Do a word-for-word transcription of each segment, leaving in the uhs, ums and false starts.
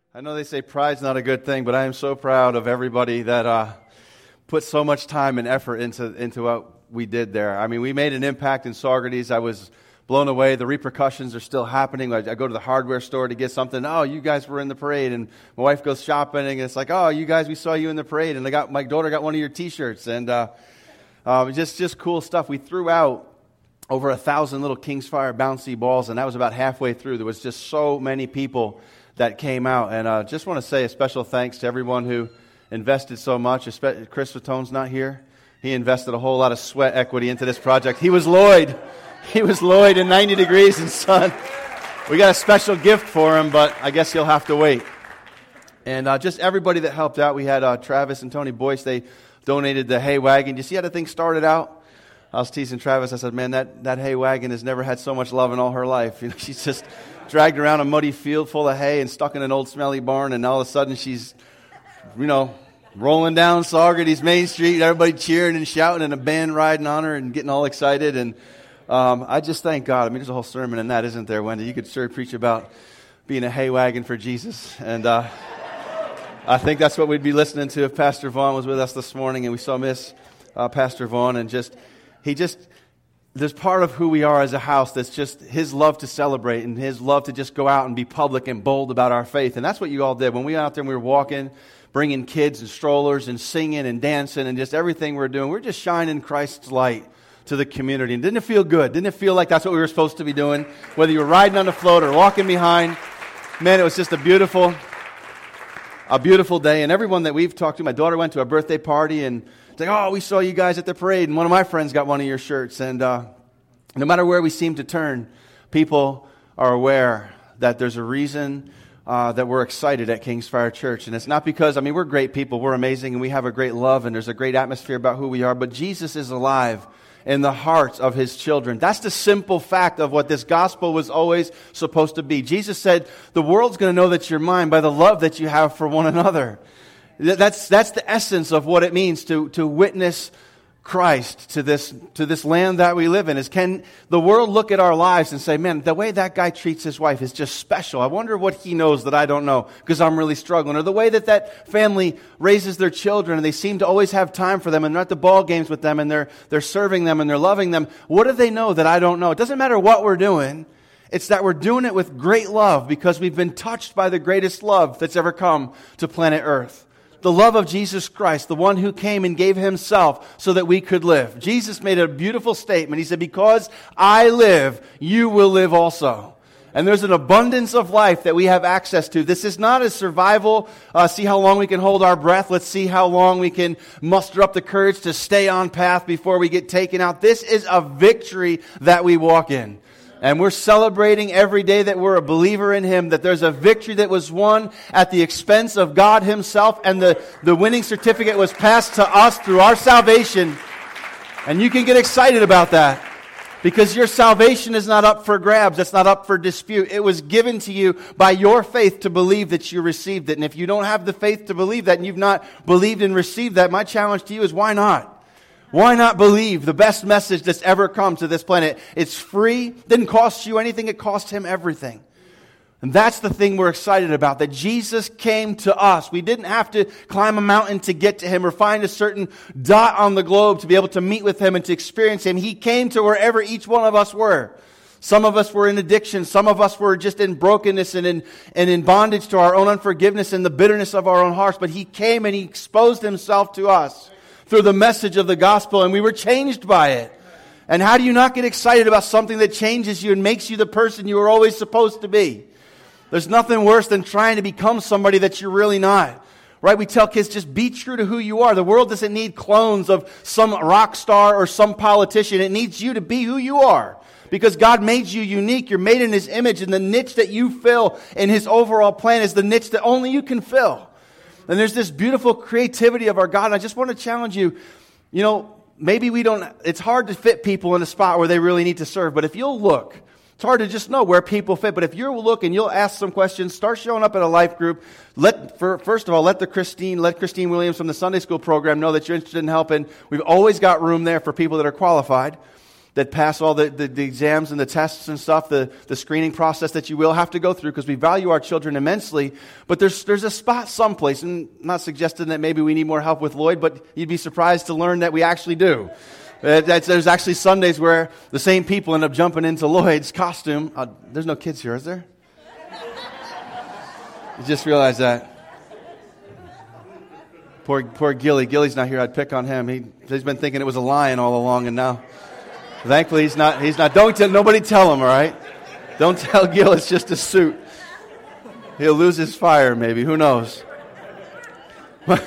I know they say pride's not a good thing, but I am so proud of everybody that uh, put so much time and effort into into what we did there. I mean, we made an impact in Saugerties. I was blown away. The repercussions are still happening. I, I go to the hardware store to get something. Oh, you guys were in the parade. And my wife goes shopping, and it's like, oh, you guys, we saw you in the parade. And I got my daughter got one of your T-shirts. And uh, uh, just, just cool stuff. We threw out over a thousand little Kingsfire bouncy balls, and that was about halfway through. There was just so many people that came out. And I uh, just want to say a special thanks to everyone who invested so much. Chris Fatone's not here. He invested a whole lot of sweat equity into this project. He was Lloyd. He was Lloyd in ninety degrees and sun. We got a special gift for him, but I guess he'll have to wait. And uh, just everybody that helped out. We had uh, Travis and Tony Boyce. They donated the hay wagon. You see how the thing started out? I was teasing Travis. I said, man, that, that hay wagon has never had so much love in all her life. You know, she's just dragged around a muddy field full of hay and stuck in an old smelly barn, and all of a sudden she's, you know, rolling down Saugerties Main Street, everybody cheering and shouting, and a band riding on her and getting all excited. And um, I just thank God. I mean, there's a whole sermon in that, isn't there, Wendy? You could sure preach about being a hay wagon for Jesus. And uh, I think that's what we'd be listening to if Pastor Vaughn was with us this morning, and we saw Miss uh, Pastor Vaughn, and just he just there's part of who we are as a house that's just his love to celebrate and his love to just go out and be public and bold about our faith. And that's what you all did. When we went out there and we were walking, bringing kids and strollers and singing and dancing and just everything we're doing, we're just shining Christ's light to the community. And didn't it feel good? Didn't it feel like that's what we were supposed to be doing? Whether you were riding on the float or walking behind, man, it was just a beautiful, a beautiful day. And everyone that we've talked to, my daughter went to a birthday party and it's like, oh, we saw you guys at the parade, and one of my friends got one of your shirts. And uh, no matter where we seem to turn, people are aware that there's a reason Uh, that we're excited at Kingsfire Church. And it's not because, I mean, we're great people, we're amazing, and we have a great love, and there's a great atmosphere about who we are, but Jesus is alive in the hearts of His children. That's the simple fact of what this gospel was always supposed to be. Jesus said, the world's going to know that you're mine by the love that you have for one another. That's, that's the essence of what it means to, to witness Christ to this to this land that we live in. Is can the world look at our lives and say, man, the way that guy treats his wife is just special. I wonder what he knows that I don't know because I'm really struggling. Or the way that that family raises their children and they seem to always have time for them and they're at the ball games with them and they're they're serving them and they're loving them. What do they know that I don't know? It doesn't matter what we're doing. It's that we're doing it with great love because we've been touched by the greatest love that's ever come to planet Earth. The love of Jesus Christ, the one who came and gave Himself so that we could live. Jesus made a beautiful statement. He said, because I live, you will live also. And there's an abundance of life that we have access to. This is not a survival, uh, see how long we can hold our breath. Let's see how long we can muster up the courage to stay on path before we get taken out. This is a victory that we walk in. And we're celebrating every day that we're a believer in Him, that there's a victory that was won at the expense of God Himself, and the, the winning certificate was passed to us through our salvation. And you can get excited about that, because your salvation is not up for grabs, it's not up for dispute. It was given to you by your faith to believe that you received it. And if you don't have the faith to believe that, and you've not believed and received that, my challenge to you is why not? Why not believe the best message that's ever come to this planet? It's free, didn't cost you anything, it cost Him everything. And that's the thing we're excited about, that Jesus came to us. We didn't have to climb a mountain to get to Him or find a certain dot on the globe to be able to meet with Him and to experience Him. He came to wherever each one of us were. Some of us were in addiction. Some of us were just in brokenness and in, and in bondage to our own unforgiveness and the bitterness of our own hearts. But He came and He exposed Himself to us through the message of the gospel, and we were changed by it. And how do you not get excited about something that changes you and makes you the person you were always supposed to be? There's nothing worse than trying to become somebody that you're really not. Right? We tell kids, just be true to who you are. The world doesn't need clones of some rock star or some politician. It needs you to be who you are. Because God made you unique. You're made in His image, and the niche that you fill in His overall plan is the niche that only you can fill. And there's this beautiful creativity of our God. And I just want to challenge you, you know, maybe we don't, it's hard to fit people in a spot where they really need to serve. But if you'll look, it's hard to just know where people fit. But if you'll look and you'll ask some questions, start showing up at a life group. Let, for, first of all, let the Christine, let Christine Williams from the Sunday school program know that you're interested in helping. We've always got room there for people that are qualified. that pass all the, the, the exams and the tests and stuff, the, the screening process that you will have to go through, because we value our children immensely. But there's there's a spot someplace, and I'm not suggesting that maybe we need more help with Lloyd, but you'd be surprised to learn that we actually do. Uh, that's, there's actually Sundays where the same people end up jumping into Lloyd's costume. Uh, there's no kids here, is there? You just realized that. Poor poor Gilly. Gilly's not here. I'd pick on him. He, he's been thinking it was a lion all along, and now... Thankfully, he's not. He's not. Don't tell nobody. Tell him, all right? Don't tell Gil it's just a suit. He'll lose his fire, maybe. Who knows? But,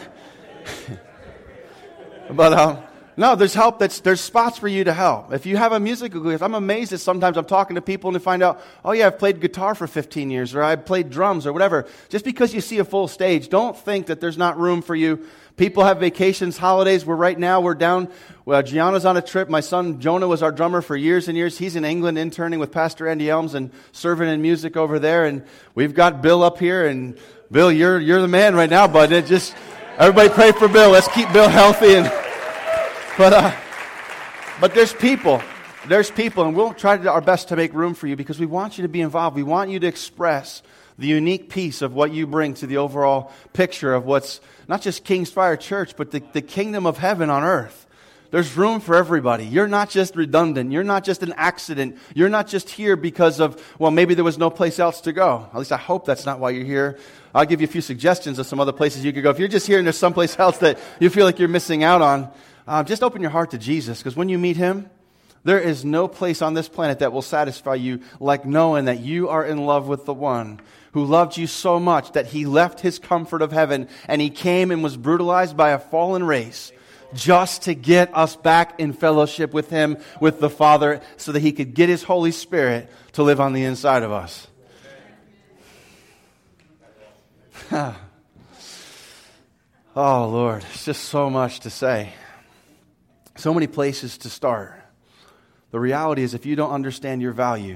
but um, no, there's help. That's there's spots for you to help. If you have a musical gift, I'm amazed that sometimes I'm talking to people and they find out, oh yeah, I've played guitar for fifteen years, or I've played drums, or whatever. Just because you see a full stage, don't think that there's not room for you. People have vacations, holidays. We're right now, we're down. Well, Gianna's on a trip. My son Jonah was our drummer for years and years. He's in England interning with Pastor Andy Elms and serving in music over there. And we've got Bill up here. And Bill, you're you're the man right now, bud. It just everybody pray for Bill. Let's keep Bill healthy. And but uh, but there's people. There's people, and we'll try to do our best to make room for you because we want you to be involved. We want you to express the unique piece of what you bring to the overall picture of what's not just King's Fire Church, but the, the kingdom of heaven on earth. There's room for everybody. You're not just redundant. You're not just an accident. You're not just here because of, well, maybe there was no place else to go. At least I hope that's not why you're here. I'll give you a few suggestions of some other places you could go. If you're just here and there's someplace else that you feel like you're missing out on, uh, just open your heart to Jesus, because when you meet Him, there is no place on this planet that will satisfy you like knowing that you are in love with the one who loved you so much that He left His comfort of heaven and He came and was brutalized by a fallen race just to get us back in fellowship with Him, with the Father, so that He could get His Holy Spirit to live on the inside of us. Oh, Lord, it's just so much to say. So many places to start. The reality is, if you don't understand your value,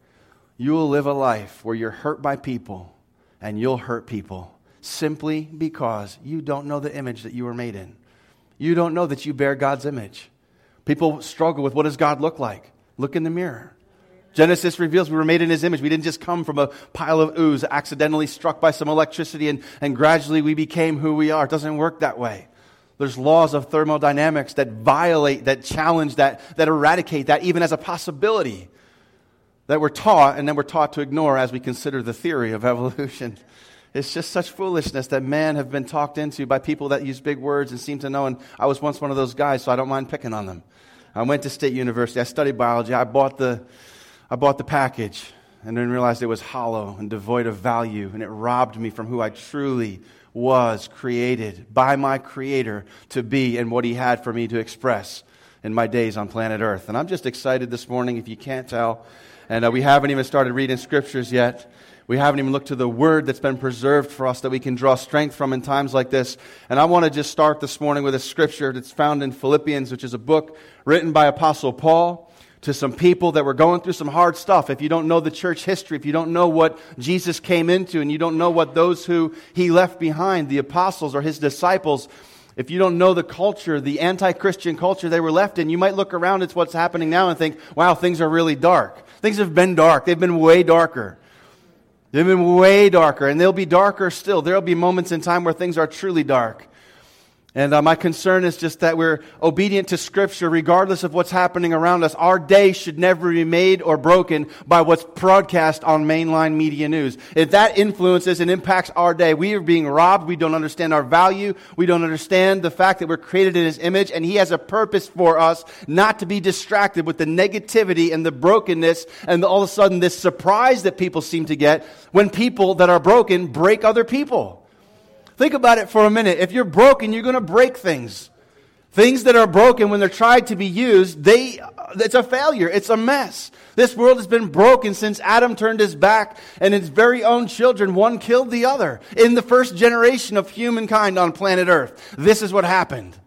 you will live a life where you're hurt by people and you'll hurt people simply because you don't know the image that you were made in. You don't know that you bear God's image. People struggle with, what does God look like? Look in the mirror. Genesis reveals we were made in His image. We didn't just come from a pile of ooze accidentally struck by some electricity and, and gradually we became who we are. It doesn't work that way. There's laws of thermodynamics that violate, that challenge, that, that eradicate that even as a possibility that we're taught, and then we're taught to ignore as we consider the theory of evolution. It's just such foolishness that man have been talked into by people that use big words and seem to know, and I was once one of those guys, so I don't mind picking on them. I went to State University, I studied biology, I bought the, I bought the package, and then realized it was hollow and devoid of value, and it robbed me from who I truly was created by my Creator to be and what He had for me to express in my days on planet Earth. And I'm just excited this morning, if you can't tell. And uh, we haven't even started reading scriptures yet. We haven't even looked to the Word that's been preserved for us that we can draw strength from in times like this. And I want to just start this morning with a scripture that's found in Philippians, which is a book written by Apostle Paul to some people that were going through some hard stuff. If you don't know the church history, if you don't know what Jesus came into, and you don't know what those who He left behind, the apostles or His disciples, if you don't know the culture, the anti-Christian culture they were left in, you might look around at what's happening now and think, wow, things are really dark. Things have been dark. They've been way darker. They've been way darker, and they'll be darker still. There'll be moments in time where things are truly dark. And uh, my concern is just that we're obedient to Scripture regardless of what's happening around us. Our day should never be made or broken by what's broadcast on mainline media news. If that influences and impacts our day, we are being robbed. We don't understand our value. We don't understand the fact that we're created in His image, and He has a purpose for us not to be distracted with the negativity and the brokenness and all of a sudden this surprise that people seem to get when people that are broken break other people. Think about it for a minute. If you're broken, you're going to break things. Things that are broken, when they're tried to be used, they it's a failure. It's a mess. This world has been broken since Adam turned his back and his very own children, one killed the other. In the first generation of humankind on planet Earth, this is what happened.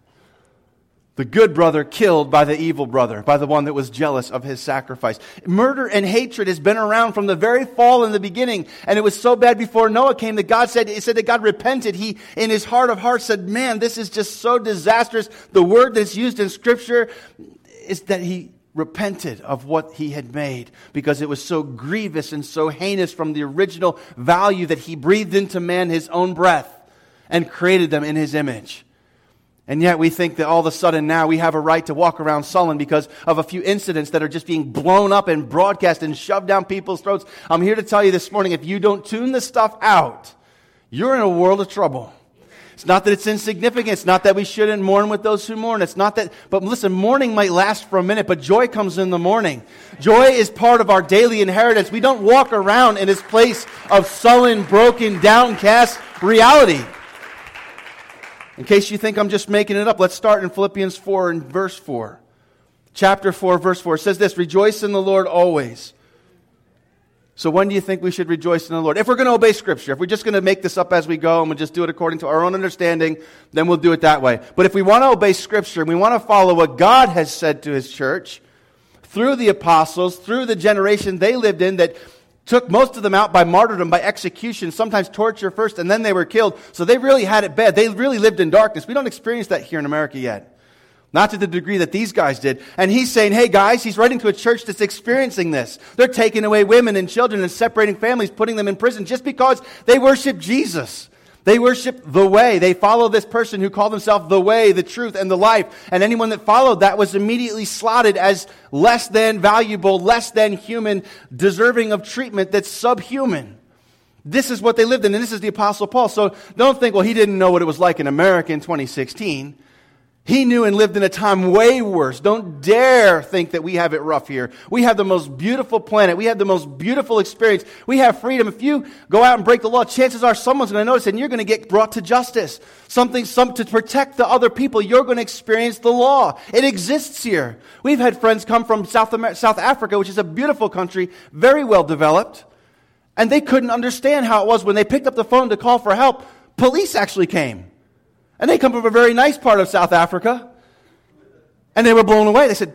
The good brother killed by the evil brother, by the one that was jealous of his sacrifice. Murder and hatred has been around from the very fall in the beginning. And it was so bad before Noah came that God said, it said that God repented. He, in His heart of hearts, said, man, this is just so disastrous. The word that's used in Scripture is that He repented of what he had made because it was so grievous and so heinous from the original value that he breathed into man his own breath and created them in his image. And yet we think that all of a sudden now we have a right to walk around sullen because of a few incidents that are just being blown up and broadcast and shoved down people's throats. I'm here to tell you this morning, if you don't tune this stuff out, you're in a world of trouble. It's not that it's insignificant. It's not that we shouldn't mourn with those who mourn. It's not that, but listen, mourning might last for a minute, but joy comes in the morning. Joy is part of our daily inheritance. We don't walk around in this place of sullen, broken, downcast reality. In case you think I'm just making it up, let's start in Philippians four and verse four. Chapter four, verse four. It says this, rejoice in the Lord always. So when do you think we should rejoice in the Lord? If we're going to obey Scripture, if we're just going to make this up as we go and we'll just do it according to our own understanding, then we'll do it that way. But if we want to obey Scripture, we want to follow what God has said to His church, through the apostles, through the generation they lived in that took most of them out by martyrdom, by execution, sometimes torture first, and then they were killed. So they really had it bad. They really lived in darkness. We don't experience that here in America yet. Not to the degree that these guys did. And he's saying, hey guys, he's writing to a church that's experiencing this. They're taking away women and children and separating families, putting them in prison just because they worship Jesus. They worship the way. They follow this person who called himself the way, the truth, and the life. And anyone that followed that was immediately slotted as less than valuable, less than human, deserving of treatment that's subhuman. This is what they lived in, and this is the Apostle Paul. So don't think, well, he didn't know what it was like in America in twenty sixteen. He knew and lived in a time way worse. Don't dare think that we have it rough here. We have the most beautiful planet. We have the most beautiful experience. We have freedom. If you go out and break the law, chances are someone's going to notice and you're going to get brought to justice. Something some, to protect the other people. You're going to experience the law. It exists here. We've had friends come from South America, South Africa, which is a beautiful country, very well developed. And they couldn't understand how it was when they picked up the phone to call for help. Police actually came. And they come from a very nice part of South Africa. And they were blown away. They said,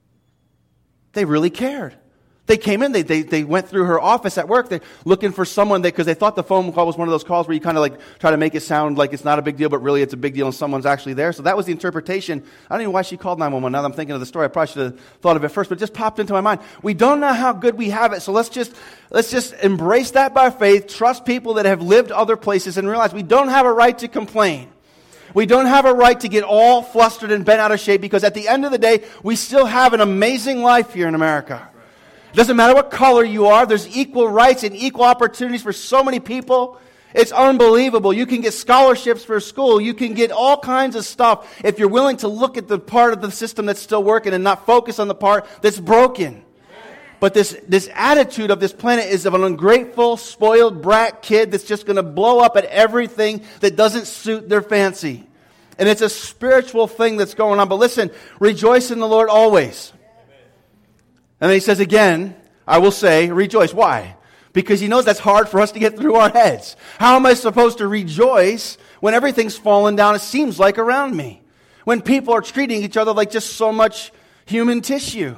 they really cared. They came in, they they, they went through her office at work, they're looking for someone, because they, they thought the phone call was one of those calls where you kind of like try to make it sound like it's not a big deal, but really it's a big deal and someone's actually there. So that was the interpretation. I don't even know why she called nine one one. Now that I'm thinking of the story, I probably should have thought of it first, but it just popped into my mind. We don't know how good we have it, so let's just let's just embrace that by faith, trust people that have lived other places, and realize we don't have a right to complain. We don't have a right to get all flustered and bent out of shape, because at the end of the day, we still have an amazing life here in America. It doesn't matter what color you are. There's equal rights and equal opportunities for so many people. It's unbelievable. You can get scholarships for school. You can get all kinds of stuff if you're willing to look at the part of the system that's still working and not focus on the part that's broken. But this, this attitude of this planet is of an ungrateful, spoiled brat kid that's just going to blow up at everything that doesn't suit their fancy. And it's a spiritual thing that's going on. But listen, rejoice in the Lord always. And then he says again, I will say, rejoice. Why? Because he knows that's hard for us to get through our heads. How am I supposed to rejoice when everything's fallen down, it seems like, around me? When people are treating each other like just so much human tissue?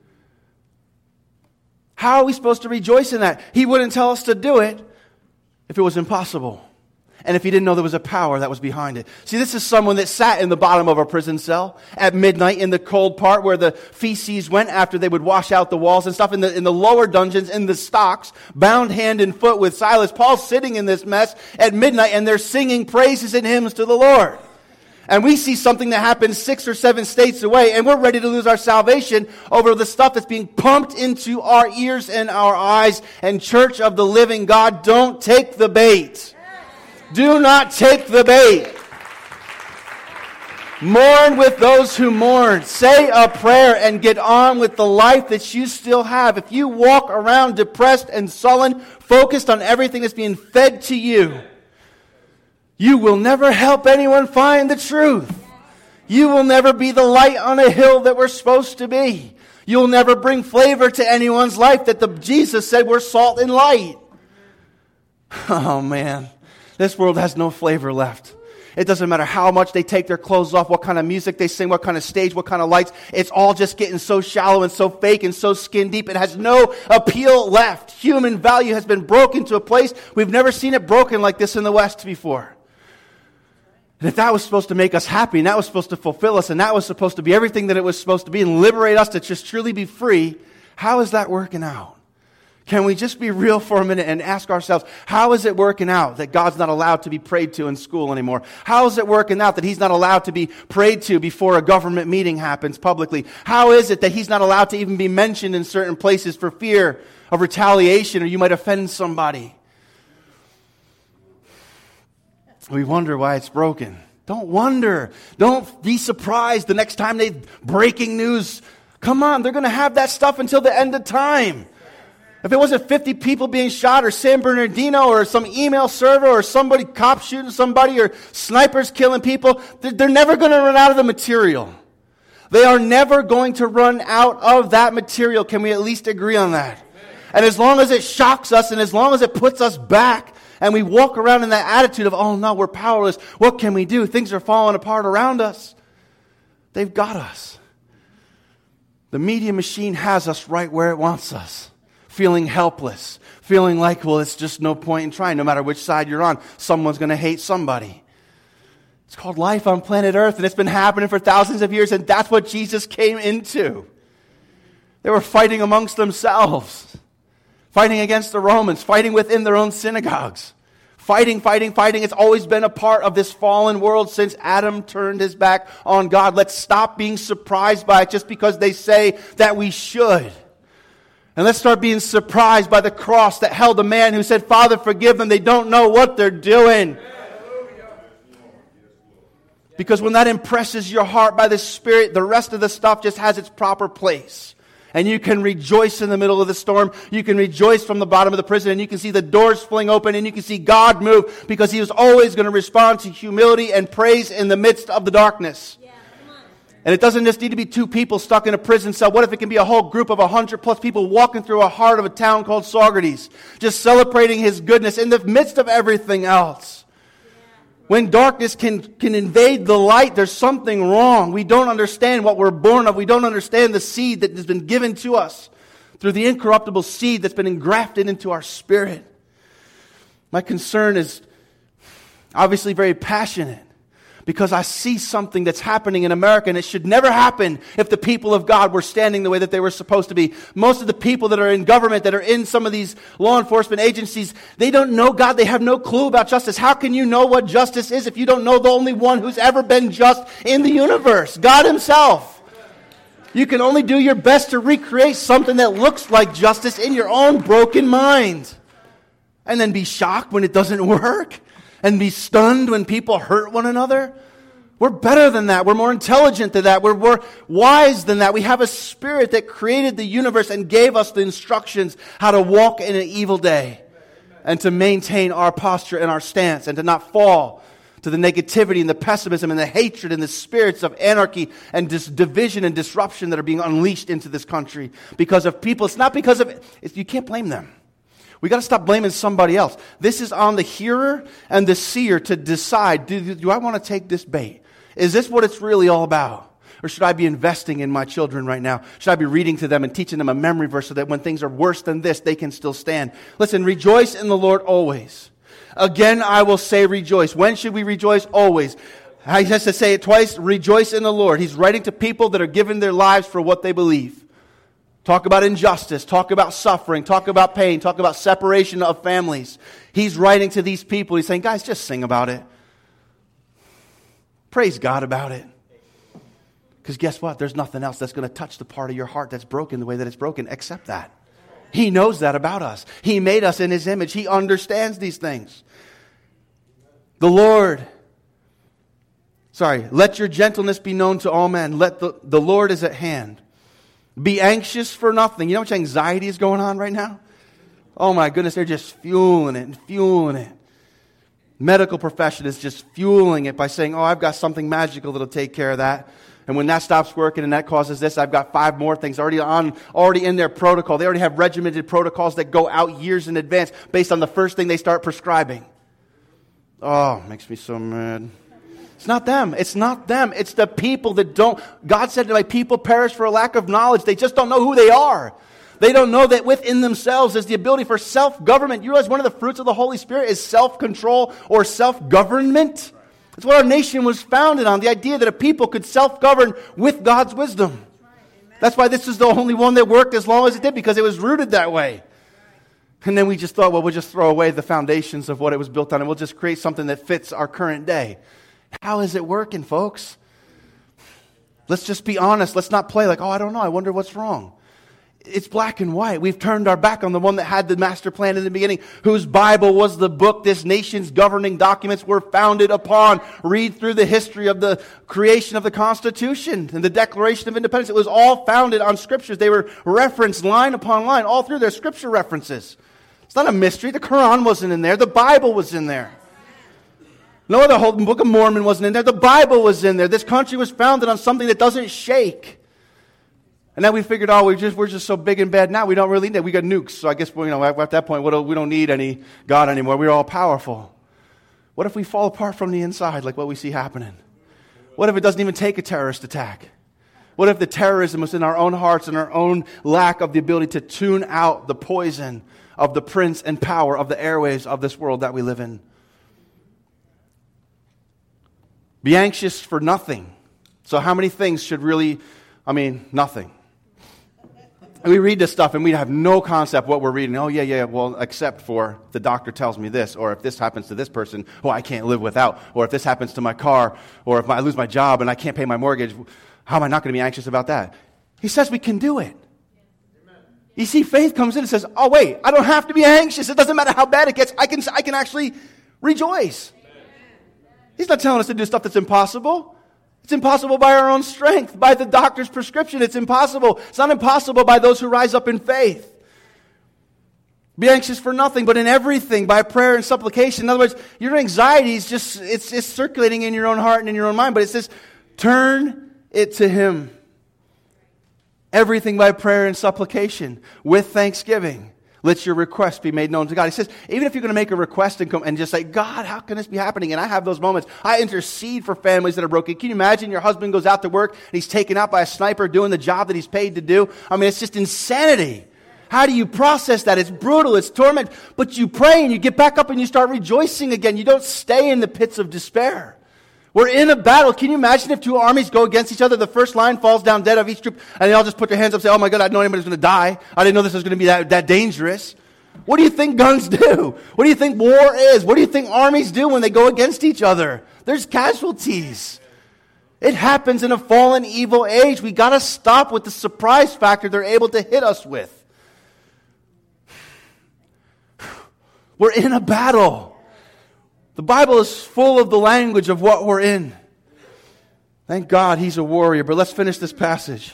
How are we supposed to rejoice in that? He wouldn't tell us to do it if it was impossible. And if he didn't know there was a power that was behind it. See, this is someone that sat in the bottom of a prison cell at midnight in the cold part where the feces went after they would wash out the walls and stuff. In the, in the lower dungeons, in the stocks, bound hand and foot with Silas. Paul's sitting in this mess at midnight and they're singing praises and hymns to the Lord. And we see something that happens six or seven states away, and we're ready to lose our salvation over the stuff that's being pumped into our ears and our eyes. And church of the living God, don't take the bait. Do not take the bait. Mourn with those who mourn. Say a prayer and get on with the life that you still have. If you walk around depressed and sullen, focused on everything that's being fed to you, you will never help anyone find the truth. You will never be the light on a hill that we're supposed to be. You'll never bring flavor to anyone's life that the Jesus said we're salt and light. Oh man, this world has no flavor left. It doesn't matter how much they take their clothes off, what kind of music they sing, what kind of stage, what kind of lights. It's all just getting so shallow and so fake and so skin deep. It has no appeal left. Human value has been broken to a place we've never seen it broken like this in the West before. And if that was supposed to make us happy, and that was supposed to fulfill us, and that was supposed to be everything that it was supposed to be, and liberate us to just truly be free, how is that working out? Can we just be real for a minute and ask ourselves, how is it working out that God's not allowed to be prayed to in school anymore? How is it working out that He's not allowed to be prayed to before a government meeting happens publicly? How is it that He's not allowed to even be mentioned in certain places for fear of retaliation or you might offend somebody? We wonder why it's broken. Don't wonder. Don't be surprised the next time they breaking news. Come on, they're going to have that stuff until the end of time. If it wasn't fifty people being shot or San Bernardino or some email server or somebody, cop shooting somebody or snipers killing people, they're, they're never going to run out of the material. They are never going to run out of that material. Can we at least agree on that? And as long as it shocks us and as long as it puts us back and we walk around in that attitude of, oh no, we're powerless. What can we do? Things are falling apart around us. They've got us. The media machine has us right where it wants us. Feeling helpless, feeling like, well, it's just no point in trying. No matter which side you're on, someone's going to hate somebody. It's called life on planet Earth, and it's been happening for thousands of years, and that's what Jesus came into. They were fighting amongst themselves, fighting against the Romans, fighting within their own synagogues. Fighting, fighting, fighting. It's always been a part of this fallen world since Adam turned his back on God. Let's stop being surprised by it just because they say that we should. And let's start being surprised by the cross that held a man who said, Father, forgive them. They don't know what they're doing. Because when that impresses your heart by the Spirit, the rest of the stuff just has its proper place. And you can rejoice in the middle of the storm. You can rejoice from the bottom of the prison. And you can see the doors fling open. And you can see God move. Because He was always going to respond to humility and praise in the midst of the darkness. And it doesn't just need to be two people stuck in a prison cell. What if it can be a whole group of a hundred plus people walking through a heart of a town called Saugerties, just celebrating His goodness in the midst of everything else? When darkness can, can invade the light, there's something wrong. We don't understand what we're born of. We don't understand the seed that has been given to us through the incorruptible seed that's been engrafted into our spirit. My concern is obviously very passionate. Because I see something that's happening in America, and it should never happen if the people of God were standing the way that they were supposed to be. Most of the people that are in government, that are in some of these law enforcement agencies, they don't know God. They have no clue about justice. How can you know what justice is if you don't know the only one who's ever been just in the universe, God Himself? You can only do your best to recreate something that looks like justice in your own broken mind. And then be shocked when it doesn't work. And be stunned when people hurt one another. We're better than that. We're more intelligent than that. We're more wise than that. We have a Spirit that created the universe and gave us the instructions how to walk in an evil day. And to maintain our posture and our stance. And to not fall to the negativity and the pessimism and the hatred and the spirits of anarchy and dis- division and disruption that are being unleashed into this country. Because of people. It's not because of... It's, you can't blame them. We got to stop blaming somebody else. This is on the hearer and the seer to decide, do, do I want to take this bait? Is this what it's really all about? Or should I be investing in my children right now? Should I be reading to them and teaching them a memory verse so that when things are worse than this, they can still stand? Listen, rejoice in the Lord always. Again, I will say rejoice. When should we rejoice? Always. He has to say it twice, rejoice in the Lord. He's writing to people that are giving their lives for what they believe. Talk about injustice, talk about suffering, talk about pain, talk about separation of families. He's writing to these people. He's saying, guys, just sing about it. Praise God about it. Because guess what? There's nothing else that's going to touch the part of your heart that's broken the way that it's broken except that. He knows that about us. He made us in His image. He understands these things. The Lord, sorry, let your gentleness be known to all men. Let the, the Lord is at hand. Be anxious for nothing. You know how much anxiety is going on right now? Oh my goodness, they're just fueling it and fueling it. Medical profession is just fueling it by saying, oh, I've got something magical that'll take care of that. And when that stops working and that causes this, I've got five more things already on, already in their protocol. They already have regimented protocols that go out years in advance based on the first thing they start prescribing. Oh, makes me so mad. It's not them. It's not them. It's the people that don't. God said, my people perish for a lack of knowledge. They just don't know who they are. They don't know that within themselves is the ability for self-government. You realize one of the fruits of the Holy Spirit is self-control or self-government? It's what our nation was founded on, the idea that a people could self-govern with God's wisdom. That's why this is the only one that worked as long as it did, because it was rooted that way. And then we just thought, well, we'll just throw away the foundations of what it was built on, and we'll just create something that fits our current day. How is it working, folks? Let's just be honest. Let's not play like, oh, I don't know. I wonder what's wrong. It's black and white. We've turned our back on the one that had the master plan in the beginning, whose Bible was the book this nation's governing documents were founded upon. Read through the history of the creation of the Constitution and the Declaration of Independence. It was all founded on scriptures. They were referenced line upon line, all through their scripture references. It's not a mystery. The Quran wasn't in there. The Bible was in there. No other whole Book of Mormon wasn't in there. The Bible was in there. This country was founded on something that doesn't shake. And then we figured, oh, we just, we're just so big and bad now, we don't really need it. We got nukes, so I guess you know, at that point we don't, we don't need any God anymore. We're all powerful. What if we fall apart from the inside like what we see happening? What if it doesn't even take a terrorist attack? What if the terrorism is in our own hearts and our own lack of the ability to tune out the poison of the prince and power of the airwaves of this world that we live in? Be anxious for nothing. So how many things should really, I mean, nothing. And we read this stuff and we have no concept what we're reading. Oh, yeah, yeah, well, except for the doctor tells me this, or if this happens to this person, oh, I can't live without, or if this happens to my car, or if I lose my job and I can't pay my mortgage, how am I not going to be anxious about that? He says we can do it. You see, faith comes in and says, oh, wait, I don't have to be anxious. It doesn't matter how bad it gets. I can, I can actually rejoice. He's not telling us to do stuff that's impossible. It's impossible by our own strength, by the doctor's prescription. It's impossible. It's not impossible by those who rise up in faith. Be anxious for nothing, but in everything, by prayer and supplication. In other words, your anxiety is just, it's, it's circulating in your own heart and in your own mind, but it says, turn it to Him. Everything by prayer and supplication, with thanksgiving. Let your request be made known to God. He says, even if you're going to make a request and come and just say, God, how can this be happening? And I have those moments. I intercede for families that are broken. Can you imagine your husband goes out to work and he's taken out by a sniper doing the job that he's paid to do? I mean, it's just insanity. How do you process that? It's brutal. It's torment. But you pray and you get back up and you start rejoicing again. You don't stay in the pits of despair. We're in a battle. Can you imagine if two armies go against each other? The first line falls down dead of each troop, and they all just put their hands up and say, oh my God, I didn't know anybody was going to die. I didn't know this was going to be that, that dangerous. What do you think guns do? What do you think war is? What do you think armies do when they go against each other? There's casualties. It happens in a fallen, evil age. We got to stop with the surprise factor they're able to hit us with. We're in a battle. The Bible is full of the language of what we're in. Thank God He's a warrior. But let's finish this passage.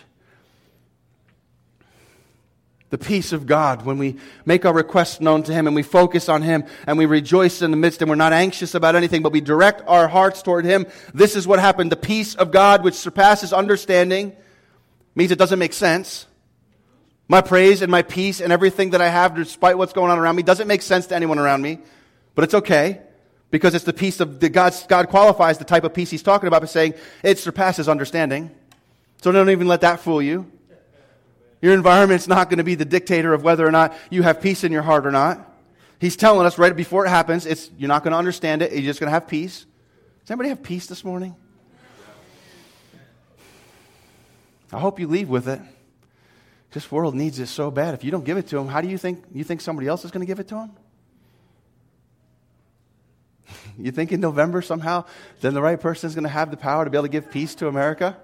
The peace of God, when we make our requests known to Him and we focus on Him and we rejoice in the midst and we're not anxious about anything, but we direct our hearts toward Him. This is what happened. The peace of God, which surpasses understanding, means it doesn't make sense. My praise and my peace and everything that I have, despite what's going on around me, doesn't make sense to anyone around me. But it's okay. Because it's the peace of the God, God qualifies the type of peace He's talking about by saying it surpasses understanding. So don't even let that fool you. Your environment's not going to be the dictator of whether or not you have peace in your heart or not. He's telling us right before it happens, it's you're not going to understand it. You're just going to have peace. Does anybody have peace this morning? I hope you leave with it. This world needs it so bad. If you don't give it to them, how do you think you think somebody else is going to give it to them? You think in November somehow, then the right person is going to have the power to be able to give peace to America?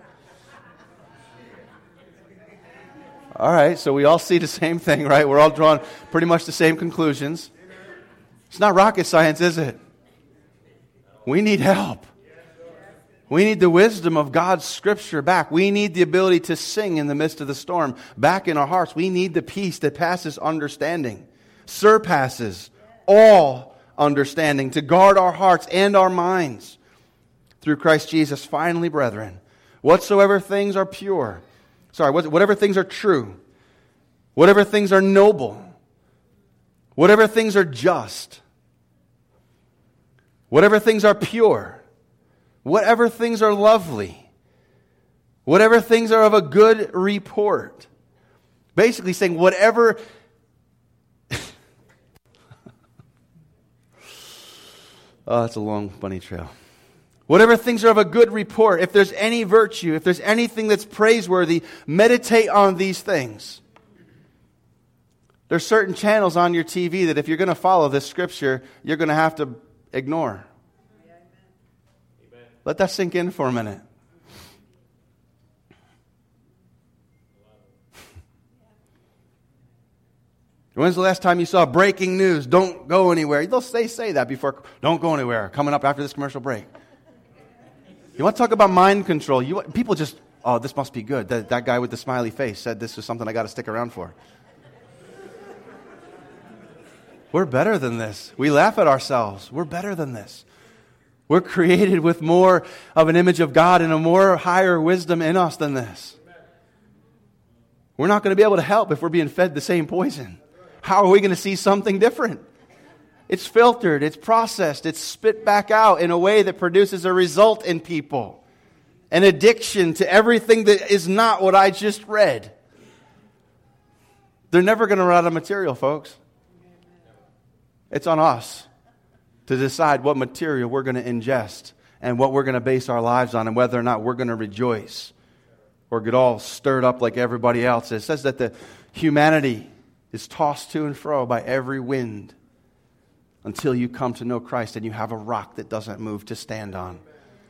All right, so we all see the same thing, right? We're all drawing pretty much the same conclusions. It's not rocket science, is it? We need help. We need the wisdom of God's Scripture back. We need the ability to sing in the midst of the storm back in our hearts. We need the peace that passes understanding, surpasses all understanding, to guard our hearts and our minds through Christ Jesus. Finally, brethren, whatsoever things are pure, sorry, whatever things are true, whatever things are noble, whatever things are just, whatever things are pure, whatever things are lovely, whatever things are of a good report. Basically saying whatever Oh, that's a long bunny trail. Whatever things are of a good report, if there's any virtue, if there's anything that's praiseworthy, meditate on these things. There's certain channels on your T V that if you're going to follow this scripture, you're going to have to ignore. Amen. Let that sink in for a minute. When's the last time you saw breaking news? Don't go anywhere. They'll say, say that before. Don't go anywhere. Coming up after this commercial break. You want to talk about mind control? You people just, oh, this must be good. That, that guy with the smiley face said this is something I got to stick around for. We're better than this. We laugh at ourselves. We're better than this. We're created with more of an image of God and a more higher wisdom in us than this. We're not going to be able to help if we're being fed the same poison. How are we going to see something different? It's filtered, it's processed, it's spit back out in a way that produces a result in people. An addiction to everything that is not what I just read. They're never going to run out of material, folks. It's on us to decide what material we're going to ingest and what we're going to base our lives on and whether or not we're going to rejoice or get all stirred up like everybody else. It says that the humanity is tossed to and fro by every wind until you come to know Christ and you have a rock that doesn't move to stand on.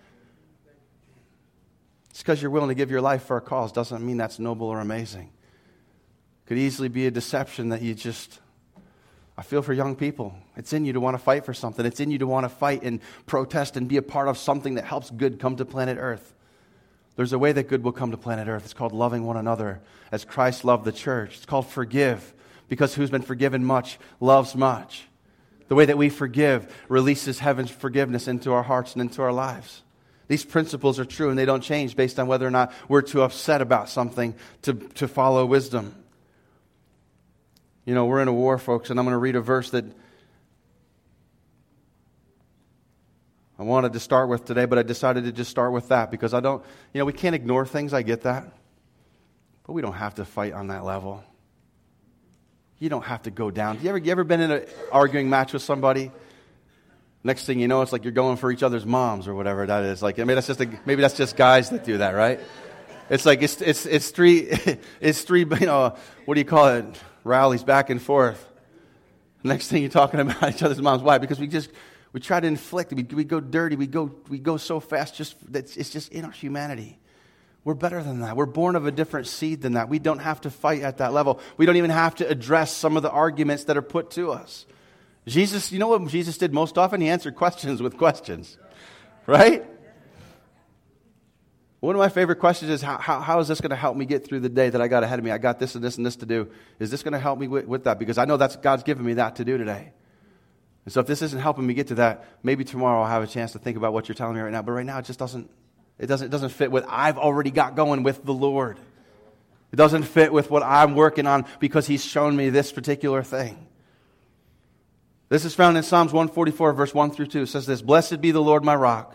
It's because you're willing to give your life for a cause doesn't mean that's noble or amazing. It could easily be a deception that you just... I feel for young people. It's in you to want to fight for something. It's in you to want to fight and protest and be a part of something that helps good come to planet Earth. There's a way that good will come to planet Earth. It's called loving one another as Christ loved the church. It's called forgive, because who's been forgiven much loves much. The way that we forgive releases heaven's forgiveness into our hearts and into our lives. These principles are true and they don't change based on whether or not we're too upset about something to, to follow wisdom. You know, we're in a war, folks, and I'm going to read a verse that I wanted to start with today, but I decided to just start with that because I don't, you know, we can't ignore things, I get that. But we don't have to fight on that level. You don't have to go down. You ever, you ever been in an arguing match with somebody? Next thing you know, it's like you're going for each other's moms or whatever that is. Like, I mean, that's just a, maybe that's just guys that do that, right? It's like it's it's it's three it's three you know what do you call it? Rallies back and forth. Next thing you're talking about each other's moms. Why? Because we just we try to inflict. We we go dirty. We go we go so fast. Just that's it's just in our humanity. We're better than that. We're born of a different seed than that. We don't have to fight at that level. We don't even have to address some of the arguments that are put to us. Jesus, you know what Jesus did most often? He answered questions with questions, right? One of my favorite questions is, how, how, how is this going to help me get through the day that I got ahead of me? I got this and this and this to do. Is this going to help me with, with that? Because I know that's God's given me that to do today. And so if this isn't helping me get to that, maybe tomorrow I'll have a chance to think about what you're telling me right now. But right now it just doesn't, it doesn't, it doesn't fit with I've already got going with the Lord. It doesn't fit with what I'm working on because He's shown me this particular thing. This is found in Psalms one forty-four, verse one through two. It says this, "Blessed be the Lord my rock."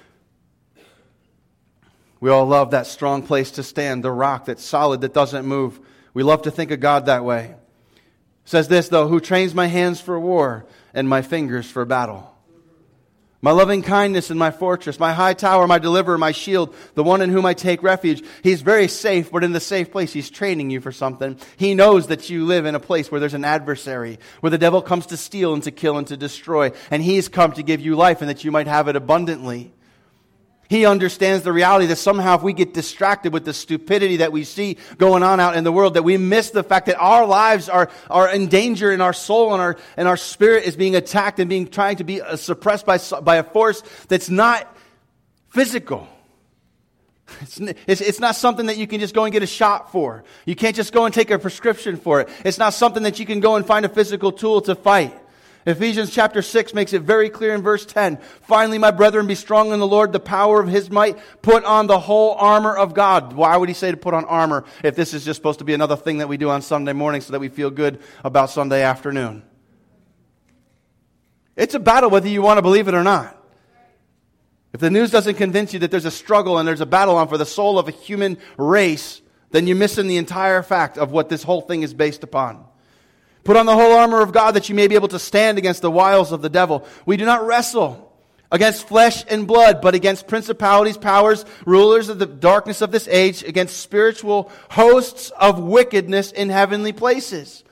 We all love that strong place to stand, the rock that's solid, that doesn't move. We love to think of God that way. It says this, though, "Who trains my hands for war and my fingers for battle. My loving kindness and my fortress, my high tower, my deliverer, my shield, the one in whom I take refuge." He's very safe, but in the safe place, He's training you for something. He knows that you live in a place where there's an adversary, where the devil comes to steal and to kill and to destroy. And He's come to give you life and that you might have it abundantly. He understands the reality that somehow if we get distracted with the stupidity that we see going on out in the world, that we miss the fact that our lives are, are in danger and our soul and our, and our spirit is being attacked and being trying to be suppressed by, by a force that's not physical. It's, it's, it's not something that you can just go and get a shot for. You can't just go and take a prescription for it. It's not something that you can go and find a physical tool to fight. Ephesians chapter six makes it very clear in verse ten. "Finally, my brethren, be strong in the Lord, the power of His might. Put on the whole armor of God." Why would He say to put on armor if this is just supposed to be another thing that we do on Sunday morning so that we feel good about Sunday afternoon? It's a battle whether you want to believe it or not. If the news doesn't convince you that there's a struggle and there's a battle on for the soul of a human race, then you're missing the entire fact of what this whole thing is based upon. "Put on the whole armor of God that you may be able to stand against the wiles of the devil. We do not wrestle against flesh and blood, but against principalities, powers, rulers of the darkness of this age, against spiritual hosts of wickedness in heavenly places.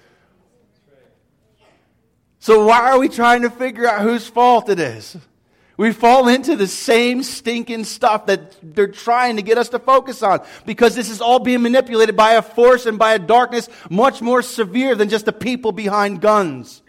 So why are we trying to figure out whose fault it is? We fall into the same stinking stuff that they're trying to get us to focus on, because this is all being manipulated by a force and by a darkness much more severe than just the people behind guns.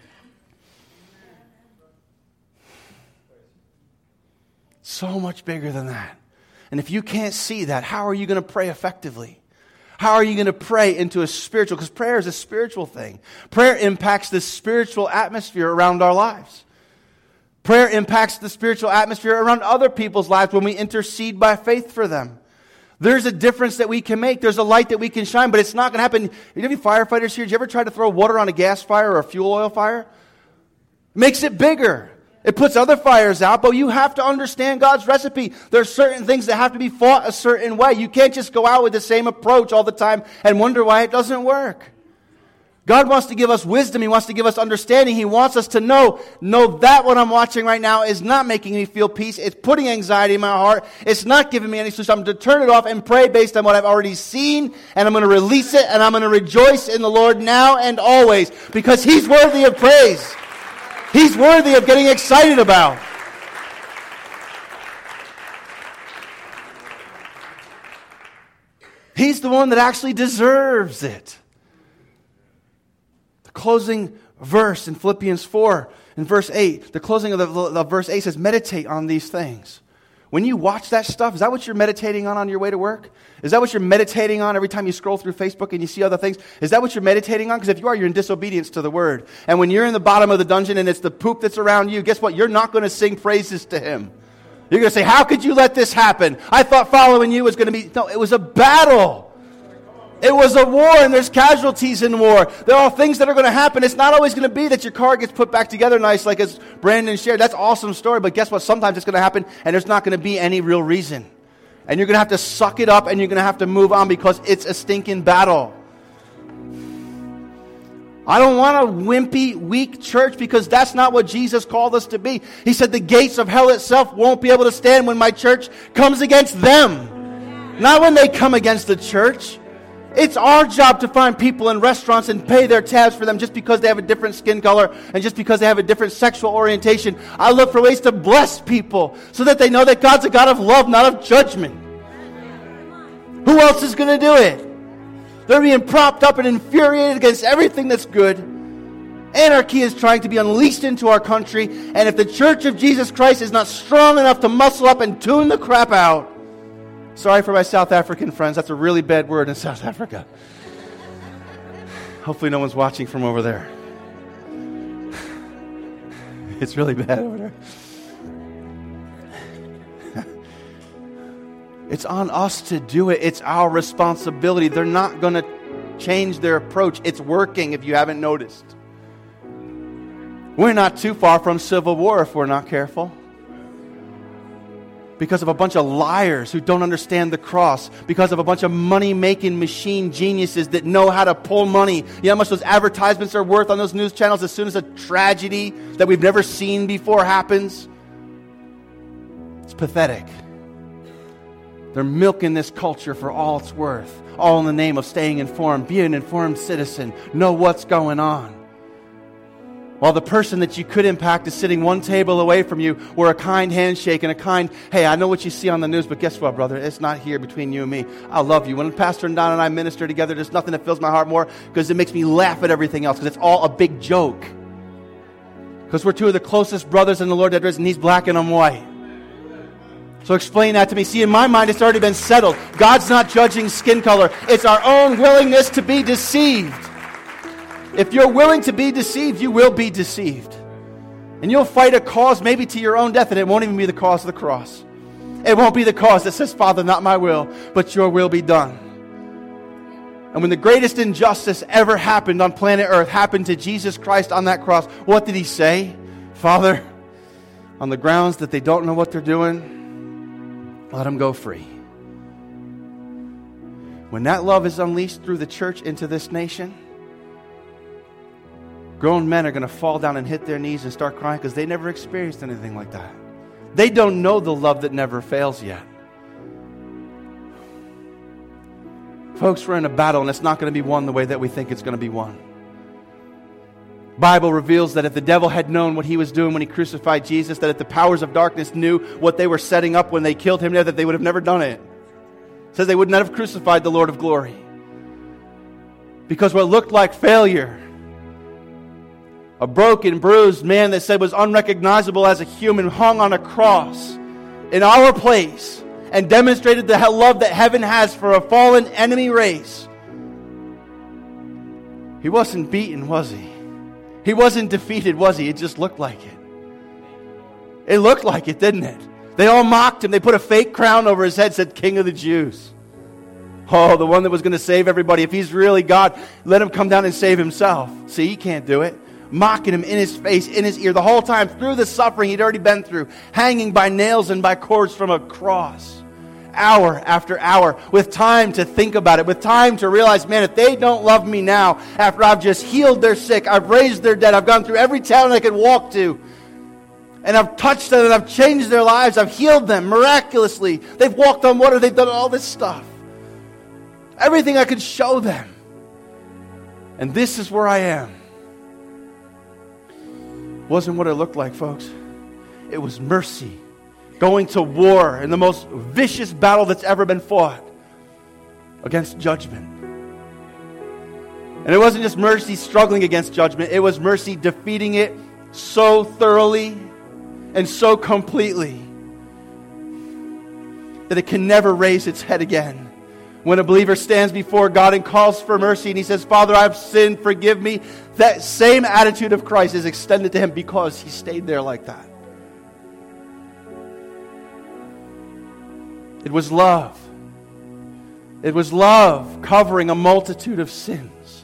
So much bigger than that. And if you can't see that, how are you going to pray effectively? How are you going to pray into a spiritual? Because prayer is a spiritual thing. Prayer impacts the spiritual atmosphere around our lives. Prayer impacts the spiritual atmosphere around other people's lives when we intercede by faith for them. There's a difference that we can make. There's a light that we can shine, but it's not going to happen. You know, any firefighters here, did you ever try to throw water on a gas fire or a fuel oil fire? It makes it bigger. It puts other fires out, but you have to understand God's recipe. There are certain things that have to be fought a certain way. You can't just go out with the same approach all the time and wonder why it doesn't work. God wants to give us wisdom. He wants to give us understanding. He wants us to know, know that what I'm watching right now is not making me feel peace. It's putting anxiety in my heart. It's not giving me any solution. I'm to turn it off and pray based on what I've already seen, and I'm going to release it, and I'm going to rejoice in the Lord now and always, because He's worthy of praise. He's worthy of getting excited about. He's the one that actually deserves it. The closing verse in Philippians four, in verse eight, the closing of the, the verse eight says, meditate on these things. When you watch that stuff, is that what you're meditating on on your way to work? Is that what you're meditating on every time you scroll through Facebook and you see other things? Is that what you're meditating on? Because if you are, you're in disobedience to the Word. And when you're in the bottom of the dungeon and it's the poop that's around you, guess what? You're not going to sing praises to Him. You're going to say, how could you let this happen? I thought following you was going to be... No, it was a battle. It was a war, and there's casualties in war. There are things that are going to happen. It's not always going to be that your car gets put back together nice, like as Brandon shared. That's an awesome story, but guess what? Sometimes it's going to happen, and there's not going to be any real reason. And you're going to have to suck it up, and you're going to have to move on because it's a stinking battle. I don't want a wimpy, weak church, because that's not what Jesus called us to be. He said the gates of hell itself won't be able to stand when my church comes against them. Not when they come against the church. It's our job to find people in restaurants and pay their tabs for them just because they have a different skin color and just because they have a different sexual orientation. I look for ways to bless people so that they know that God's a God of love, not of judgment. Who else is going to do it? They're being propped up and infuriated against everything that's good. Anarchy is trying to be unleashed into our country, and if the Church of Jesus Christ is not strong enough to muscle up and tune the crap out, sorry for my South African friends. That's a really bad word in South Africa. Hopefully no one's watching from over there. It's really bad over there. It's on us to do it. It's our responsibility. They're not going to change their approach. It's working if you haven't noticed. We're not too far from civil war if we're not careful. Because of a bunch of liars who don't understand the cross. Because of a bunch of money-making machine geniuses that know how to pull money. You know how much those advertisements are worth on those news channels as soon as a tragedy that we've never seen before happens? It's pathetic. They're milking this culture for all it's worth. All in the name of staying informed. Be an informed citizen. Know what's going on. While the person that you could impact is sitting one table away from you, where a kind handshake and a kind, hey, I know what you see on the news, but guess what, brother? It's not here between you and me. I love you. When Pastor Don and I minister together, there's nothing that fills my heart more because it makes me laugh at everything else because it's all a big joke. Because we're two of the closest brothers in the Lord that there is, and he's black and I'm white. So explain that to me. See, in my mind, it's already been settled. God's not judging skin color. It's our own willingness to be deceived. If you're willing to be deceived, you will be deceived. And you'll fight a cause maybe to your own death, and it won't even be the cause of the cross. It won't be the cause that says, Father, not my will, but your will be done. And when the greatest injustice ever happened on planet Earth happened to Jesus Christ on that cross, what did he say? Father, on the grounds that they don't know what they're doing, let them go free. When that love is unleashed through the church into this nation, grown men are going to fall down and hit their knees and start crying because they never experienced anything like that. They don't know the love that never fails yet. Folks, we're in a battle, and it's not going to be won the way that we think it's going to be won. The Bible reveals that if the devil had known what he was doing when he crucified Jesus, that if the powers of darkness knew what they were setting up when they killed him, that they would have never done it. It says they would not have crucified the Lord of glory. Because what looked like failure, a broken, bruised man that said was unrecognizable as a human, hung on a cross in our place and demonstrated the love that heaven has for a fallen enemy race. He wasn't beaten, was he? He wasn't defeated, was he? It just looked like it. It looked like it, didn't it? They all mocked him. They put a fake crown over his head, said, King of the Jews. Oh, the one that was going to save everybody. If he's really God, let him come down and save himself. See, he can't do it. Mocking him in his face, in his ear, the whole time through the suffering he'd already been through, hanging by nails and by cords from a cross. Hour after hour, with time to think about it, with time to realize, man, if they don't love me now, after I've just healed their sick, I've raised their dead, I've gone through every town I could walk to, and I've touched them, and I've changed their lives, I've healed them miraculously, they've walked on water, they've done all this stuff. Everything I could show them. And this is where I am. Wasn't what it looked like, folks. It was mercy. Going to war in the most vicious battle that's ever been fought against judgment. And it wasn't just mercy struggling against judgment. It was mercy defeating it so thoroughly and so completely that it can never raise its head again. When a believer stands before God and calls for mercy and he says, Father, I've sinned, forgive me, that same attitude of Christ is extended to him because he stayed there like that. It was love. It was love covering a multitude of sins.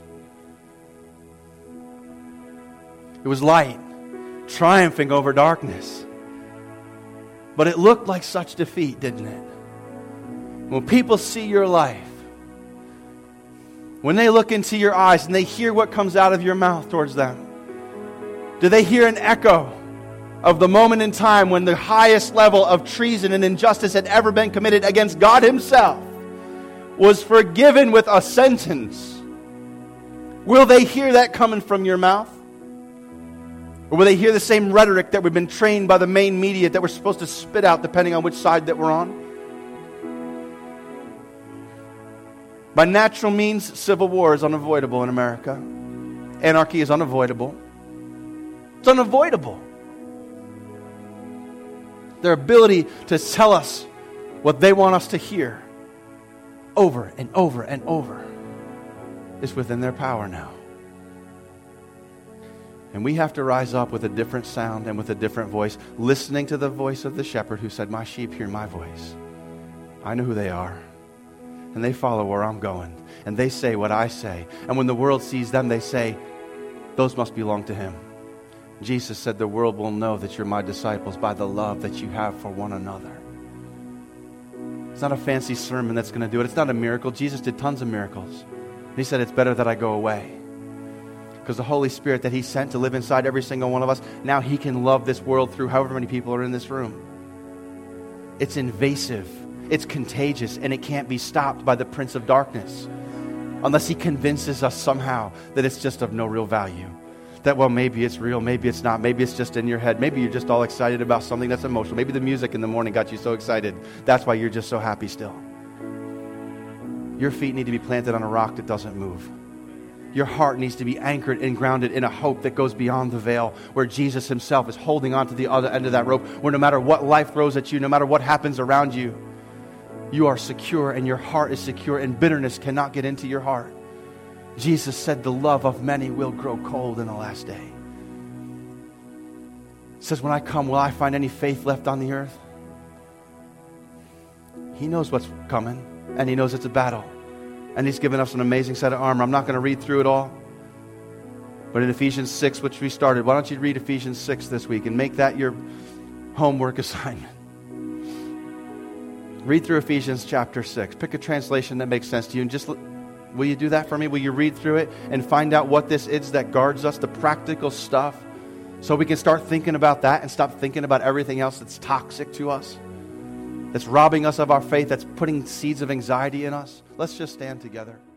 It was light triumphing over darkness. But it looked like such defeat, didn't it? When people see your life, when they look into your eyes and they hear what comes out of your mouth towards them, do they hear an echo of the moment in time when the highest level of treason and injustice had ever been committed against God himself was forgiven with a sentence? Will they hear that coming from your mouth? Or will they hear the same rhetoric that we've been trained by the main media that we're supposed to spit out depending on which side that we're on? By natural means, civil war is unavoidable in America. Anarchy is unavoidable. It's unavoidable. Their ability to tell us what they want us to hear over and over and over is within their power now. And we have to rise up with a different sound and with a different voice, listening to the voice of the shepherd who said, my sheep hear my voice. I know who they are. And they follow where I'm going. And they say what I say. And when the world sees them, they say, those must belong to him. Jesus said, the world will know that you're my disciples by the love that you have for one another. It's not a fancy sermon that's going to do it. It's not a miracle. Jesus did tons of miracles. He said, it's better that I go away. Because the Holy Spirit that he sent to live inside every single one of us, now he can love this world through however many people are in this room. It's invasive. It's contagious, and it can't be stopped by the Prince of Darkness unless he convinces us somehow that it's just of no real value. That, well, maybe it's real, maybe it's not, maybe it's just in your head. Maybe you're just all excited about something that's emotional. Maybe the music in the morning got you so excited. That's why you're just so happy still. Your feet need to be planted on a rock that doesn't move. Your heart needs to be anchored and grounded in a hope that goes beyond the veil, where Jesus himself is holding on to the other end of that rope, where no matter what life throws at you, no matter what happens around you, you are secure and your heart is secure, and bitterness cannot get into your heart. Jesus said the love of many will grow cold in the last day. He says, when I come, will I find any faith left on the earth? He knows what's coming, and he knows it's a battle. And he's given us an amazing set of armor. I'm not going to read through it all. But in Ephesians six, which we started, why don't you read Ephesians six this week and make that your homework assignment. Read through Ephesians chapter six. Pick a translation that makes sense to you. And just, will you do that for me? Will you read through it and find out what this is that guards us, the practical stuff so we can start thinking about that and stop thinking about everything else that's toxic to us, that's robbing us of our faith, that's putting seeds of anxiety in us. Let's just stand together.